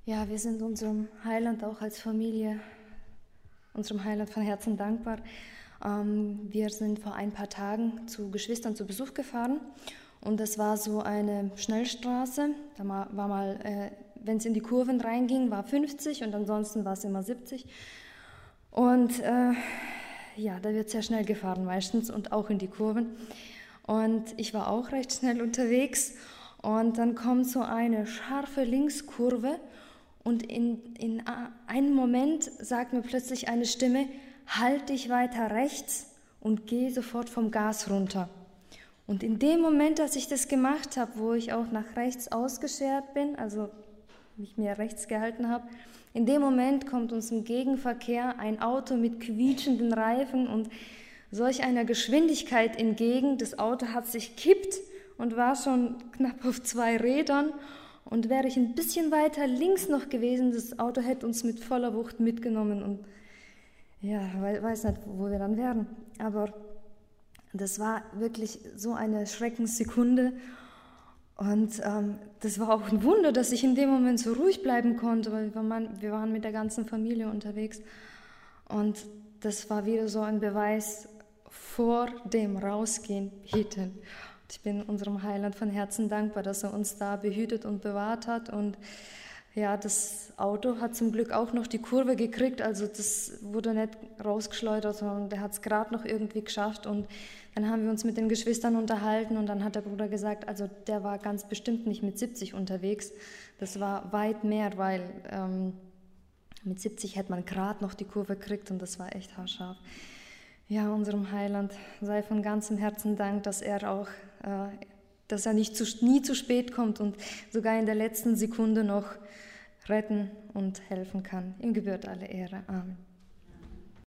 Ja, wir sind unserem Heiland auch als Familie, unserem Heiland von Herzen dankbar. Wir sind vor ein paar Tagen zu Geschwistern zu Besuch gefahren und das war so eine Schnellstraße. Da war mal, wenn es in die Kurven reinging, war 50 und ansonsten war es immer 70. Und ja, da wird sehr schnell gefahren meistens und auch in die Kurven. Und ich war auch recht schnell unterwegs und dann kommt so eine scharfe Linkskurve und in einem Moment sagt mir plötzlich eine Stimme: Halt dich weiter rechts und geh sofort vom Gas runter. Und in dem Moment, dass ich das gemacht habe, wo ich auch nach rechts ausgeschert bin, also mich mehr rechts gehalten habe, in dem Moment kommt uns im Gegenverkehr ein Auto mit quietschenden Reifen und solch einer Geschwindigkeit entgegen. Das Auto hat sich kippt und war schon knapp auf 2 Rädern. Und wäre ich ein bisschen weiter links noch gewesen, das Auto hätte uns mit voller Wucht mitgenommen und ja, weiß nicht, wo wir dann wären. Aber das war wirklich so eine Schreckenssekunde. Und das war auch ein Wunder, dass ich in dem Moment so ruhig bleiben konnte, weil wir waren mit der ganzen Familie unterwegs. Und das war wieder so ein Beweis vor dem Rausgehen beten. Ich bin unserem Heiland von Herzen dankbar, dass er uns da behütet und bewahrt hat. Und ja, das Auto hat zum Glück auch noch die Kurve gekriegt, also das wurde nicht rausgeschleudert, sondern der hat es gerade noch irgendwie geschafft. Und dann haben wir uns mit den Geschwistern unterhalten und dann hat der Bruder gesagt, also der war ganz bestimmt nicht mit 70 unterwegs, das war weit mehr, weil mit 70 hätte man gerade noch die Kurve gekriegt und das war echt haarscharf. Ja, unserem Heiland sei von ganzem Herzen Dank, dass er auch, dass er nie zu spät kommt und sogar in der letzten Sekunde noch retten und helfen kann. Ihm gebührt alle Ehre. Amen.